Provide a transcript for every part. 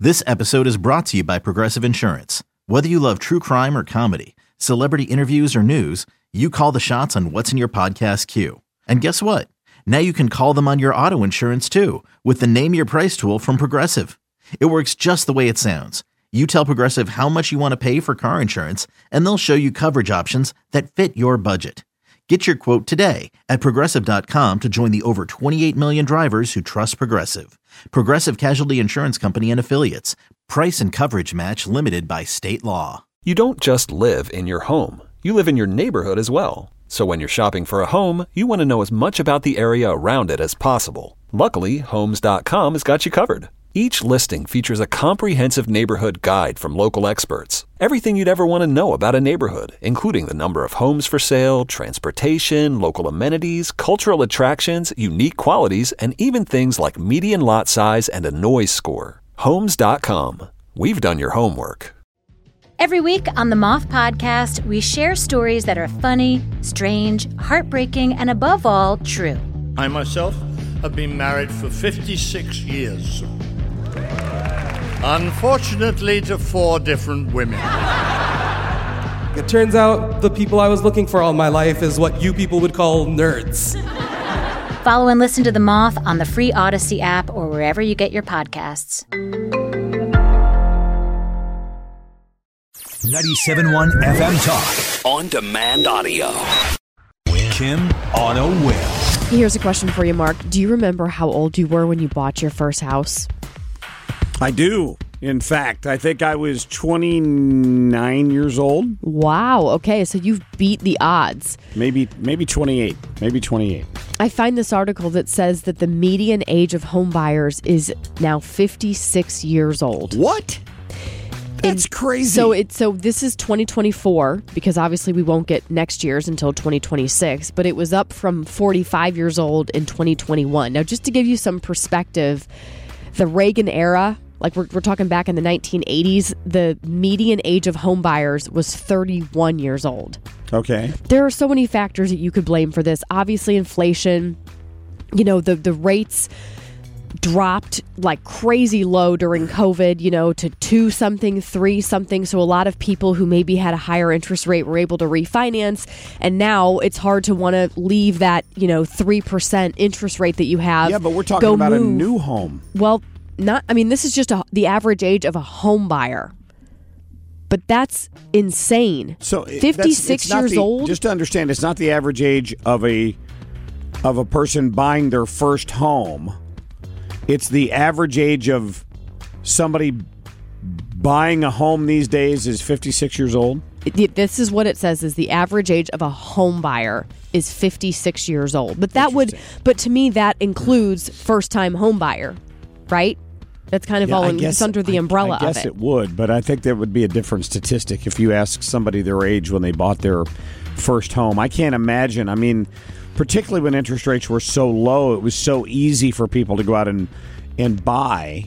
This episode is brought to you by Progressive Insurance. Whether you love true crime or comedy, celebrity interviews or news, you call the shots on what's in your podcast queue. And guess what? Now you can call them on your auto insurance too with the Name Your Price tool from Progressive. It works just the way it sounds. You tell Progressive how much you want to pay for car insurance, and they'll show you coverage options that fit your budget. Get your quote today at Progressive.com to join the over 28 million drivers who trust Progressive. Progressive Casualty Insurance Company and Affiliates. Price and coverage match limited by state law. You don't just live in your home. You live in your neighborhood as well. So when you're shopping for a home, you want to know as much about the area around it as possible. Luckily, Homes.com has got you covered. Each listing features a comprehensive neighborhood guide from local experts. Everything you'd ever want to know about a neighborhood, including the number of homes for sale, transportation, local amenities, cultural attractions, unique qualities, and even things like median lot size and a noise score. Homes.com. We've done your homework. Every week on the Moth Podcast, we share stories that are funny, strange, heartbreaking, and above all, true. I myself have been married for 56 years. Unfortunately, to 4 different women. It turns out the people I was looking for all my life is what you people would call nerds. Follow and listen to The Moth on the free Odyssey app or wherever you get your podcasts. 97.1 FM Talk. On demand audio. Kim on a whim. Here's a question for you, Mark. Do you remember how old you were when you bought your first house? I do. In fact, I think I was 29 years old. Wow. Okay, so you've beat the odds. Maybe 28. Maybe 28. I find this article that says that the median age of home buyers is now 56 years old. What? That's crazy. So this is 2024, because obviously we won't get next year's until 2026, but it was up from 45 years old in 2021. Now, just to give you some perspective, the Reagan era, like we're talking back in the 1980s, the median age of home buyers was 31 years old. Okay. There are so many factors that you could blame for this. Obviously, inflation, the rates dropped like crazy low during COVID, to 2-something, 3-something. So a lot of people who maybe had a higher interest rate were able to refinance. And now it's hard to want to leave that, 3% interest rate that you have. Yeah, but we're talking about a new home. Well, this is just the average age of a home buyer. But that's insane. So 56 years old? Just to understand, it's not the average age of a person buying their first home. It's the average age of somebody buying a home these days is 56 years old? This is what it says, is the average age of a home buyer is 56 years old. But but to me, that includes first-time home buyer, right? That's kind of it's under the umbrella of it. I guess it would, but I think there would be a different statistic if you ask somebody their age when they bought their first home. I can't imagine. Particularly when interest rates were so low, it was so easy for people to go out and buy.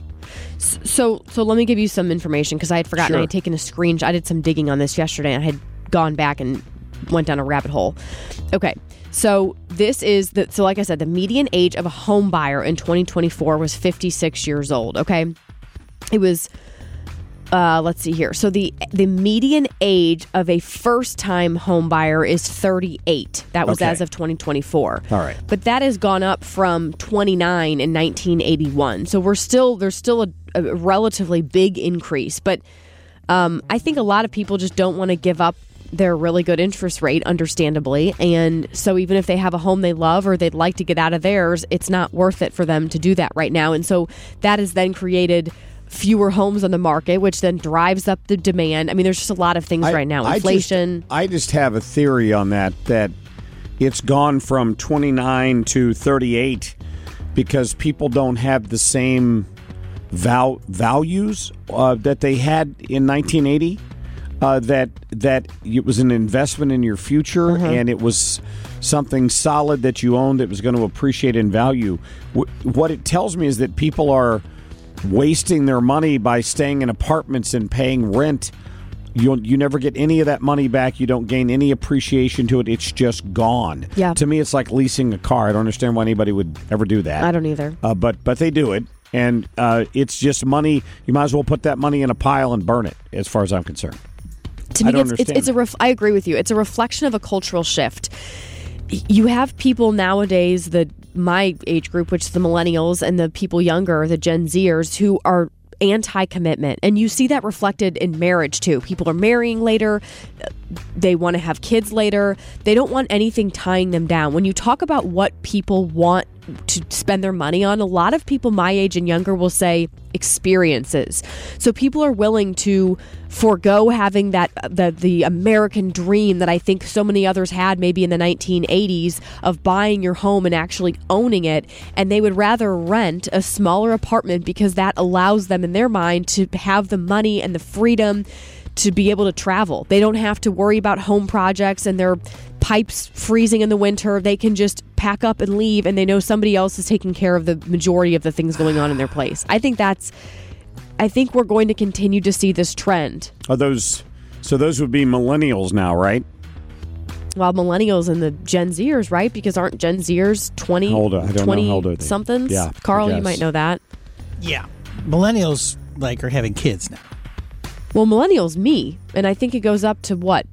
So let me give you some information, because I had forgotten. Sure. I had taken a screenshot. I did some digging on this yesterday, and I had gone back and went down a rabbit hole. Okay, so this is so like I said, the median age of a home buyer in 2024 was 56 years old. Okay, it was. Let's see here. So the median age of a first-time home buyer is 38. That was as of 2024. All right. But that has gone up from 29 in 1981. So there's still a relatively big increase. But I think a lot of people just don't want to give up their really good interest rate, understandably. And so even if they have a home they love or they'd like to get out of theirs, it's not worth it for them to do that right now. And so that has then created fewer homes on the market, which then drives up the demand. There's just a lot of things right now. Inflation. I just have a theory on that it's gone from 29 to 38 because people don't have the same values that they had in 1980. That it was an investment in your future, and it was something solid that you owned that was going to appreciate in value. What it tells me is that people are wasting their money by staying in apartments and paying rent. You never get any of that money back. You don't gain any appreciation to it. It's just gone. Yeah. To me, it's like leasing a car. I don't understand why anybody would ever do that. I don't either. But they do it. And it's just money. You might as well put that money in a pile and burn it, as far as I'm concerned. To me, I agree with you. It's a reflection of a cultural shift. You have people nowadays, my age group, which is the millennials, and the people younger, the Gen Zers, who are anti-commitment. And you see that reflected in marriage, too. People are marrying later. They want to have kids later. They don't want anything tying them down. When you talk about what people want to spend their money on, a lot of people my age and younger will say experiences. So people are willing to forego having the American dream that I think so many others had maybe in the 1980s of buying your home and actually owning it, and they would rather rent a smaller apartment because that allows them in their mind to have the money and the freedom to be able to travel. They don't have to worry about home projects and their pipes freezing in the winter. They can just pack up and leave, and they know somebody else is taking care of the majority of the things going on in their place. I think we're going to continue to see this trend. Those would be millennials now, right? Well, millennials and the Gen Zers, right? Because aren't Gen Zers 20 somethings? Yeah, Carl, you might know that. Yeah. Millennials are having kids now. Well, millennials, me. And I think it goes up to what?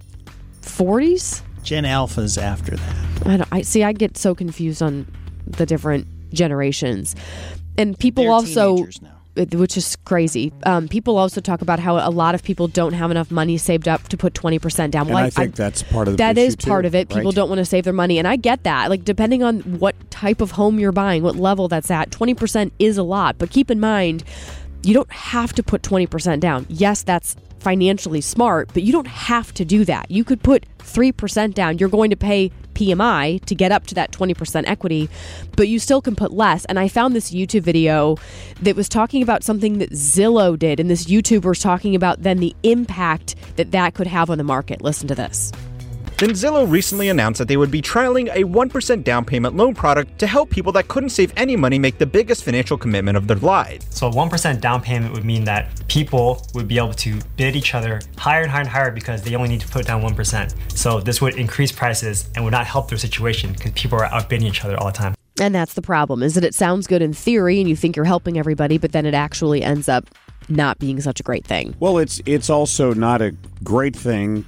40s? Gen Alpha's after that. I get so confused on the different generations. And people They're also, teenagers now. which is crazy. People also talk about how a lot of people don't have enough money saved up to put 20% down. Well, and I think that's part of the that issue is part too, of it. People right? don't want to save their money, and I get that. Like, depending on what type of home you're buying, what level that's at, 20% is a lot. But keep in mind, you don't have to put 20% down. Yes, that's financially smart, but you don't have to do that. You could put 3% down. You're going to pay PMI to get up to that 20% equity, but you still can put less. And I found this YouTube video that was talking about something that Zillow did, and this YouTuber was talking about then the impact that could have on the market. Listen to this. Then Zillow recently announced that they would be trialing a 1% down payment loan product to help people that couldn't save any money make the biggest financial commitment of their lives. So 1% down payment would mean that people would be able to bid each other higher and higher and higher because they only need to put down 1%. So this would increase prices and would not help their situation because people are outbidding each other all the time. And that's the problem, is that it sounds good in theory and you think you're helping everybody, but then it actually ends up not being such a great thing. Well, it's also not a great thing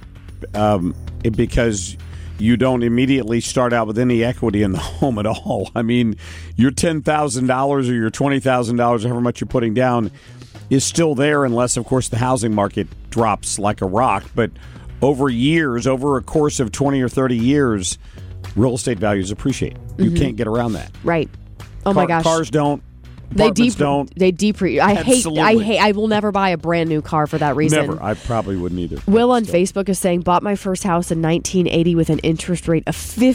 because you don't immediately start out with any equity in the home at all. I mean, your $10,000 or your $20,000, however much you're putting down, is still there unless, of course, the housing market drops like a rock. But over a course of 20 or 30 years, real estate values appreciate. You can't get around that. Right. Oh, my gosh. Cars don't. They Absolutely. I will never buy a brand new car for that reason. Never. I probably wouldn't either. Will on Facebook is saying, bought my first house in 1980 with an interest rate of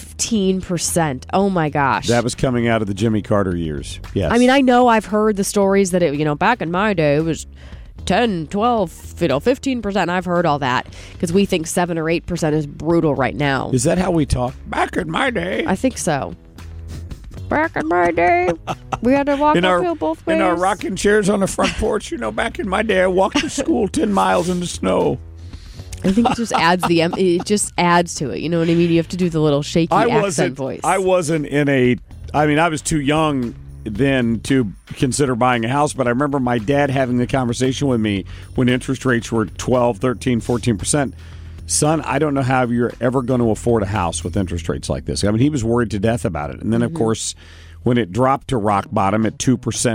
15%. Oh my gosh. That was coming out of the Jimmy Carter years. Yes. I mean, I know I've heard the stories that back in my day it was 10, 12, 15%. I've heard all that because we think 7 or 8% is brutal right now. Is that how we talk? Back in my day. I think so. Back in my day, we had to walk uphill both ways. In our rocking chairs on the front porch. Back in my day, I walked to school 10 miles in the snow. I think it just adds to it. You know what I mean? You have to do the little shaky accent voice. I wasn't I was too young then to consider buying a house, but I remember my dad having the conversation with me when interest rates were 12, 13, 14%. Son, I don't know how you're ever going to afford a house with interest rates like this. I mean, he was worried to death about it. And then, of course, when it dropped to rock bottom at 2%,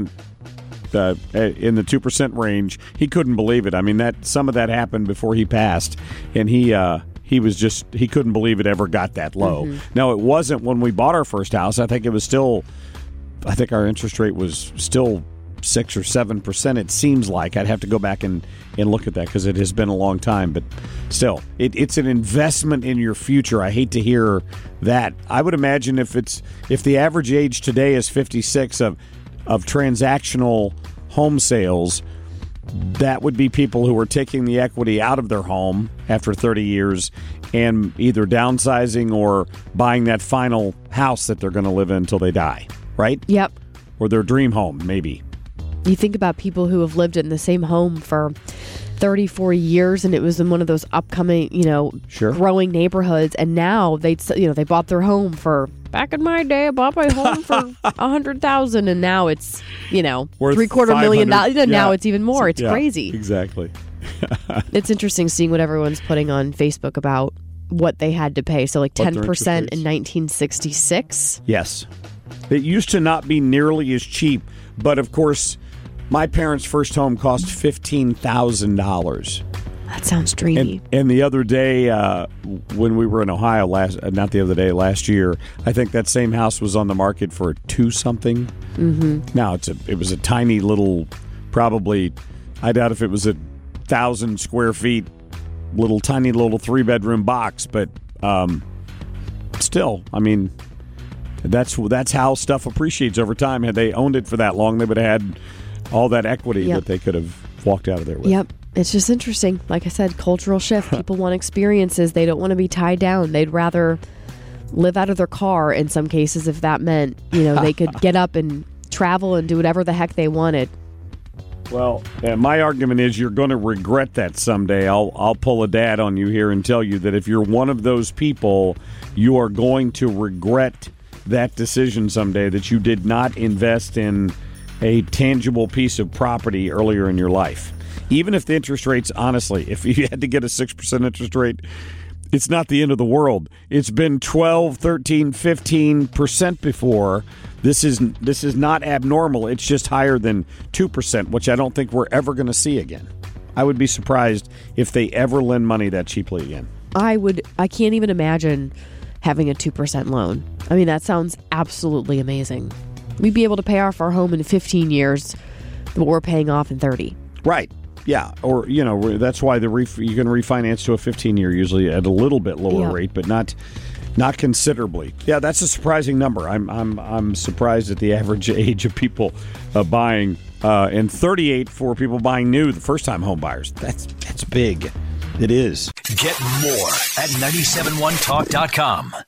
in the 2% range, he couldn't believe it. I mean, some of that happened before he passed, and he couldn't believe it ever got that low. Now, it wasn't when we bought our first house. I think our interest rate was still 6 or 7%. It seems like. I'd have to go back and look at that because it has been a long time. But still, it's an investment in your future. I hate to hear that. I would imagine if the average age today is 56 of transactional home sales, that would be people who are taking the equity out of their home after 30 years and either downsizing or buying that final house that they're going to live in until they die, right? Yep. Or their dream home, maybe. You think about people who have lived in the same home for 30, 40 years, and it was in one of those upcoming, growing neighborhoods. And now they bought their home for, back in my day, I bought my home for $100,000, and now it's, worth $750,000. And now it's even more. It's crazy. Exactly. It's interesting seeing what everyone's putting on Facebook about what they had to pay. So like 10% in 1966. Yes. It used to not be nearly as cheap, but of course, my parents' first home cost $15,000. That sounds dreamy. And the other day, when we were in Ohio last year, I think that same house was on the market for $2-something. Mm-hmm. Now it was a tiny little, probably, I doubt if it was 1,000 square feet, tiny little 3-bedroom box, but still, I mean, that's how stuff appreciates over time. Had they owned it for that long, they would have had all that equity that they could have walked out of there with. Yep. It's just interesting. Like I said, cultural shift. People want experiences. They don't want to be tied down. They'd rather live out of their car in some cases if that meant, they could get up and travel and do whatever the heck they wanted. Well, my argument is you're going to regret that someday. I'll pull a dad on you here and tell you that if you're one of those people, you are going to regret that decision someday, that you did not invest in a tangible piece of property earlier in your life. Even if the interest rates, honestly, if you had to get a 6% interest rate, it's not the end of the world. It's been 12, 13, 15% before. This is not abnormal. It's just higher than 2%, which I don't think we're ever going to see again. I would be surprised if they ever lend money that cheaply again. I can't even imagine having a 2% loan. I mean, that sounds absolutely amazing. We'd be able to pay off our home in 15 years, what we're paying off in 30. Right. Yeah. Or, that's why you can refinance to a 15-year usually at a little bit lower rate, but not considerably. Yeah, that's a surprising number. I'm surprised at the average age of people buying, and 38 for people buying new, the first-time home buyers. That's big. It is. Get more at 971talk.com.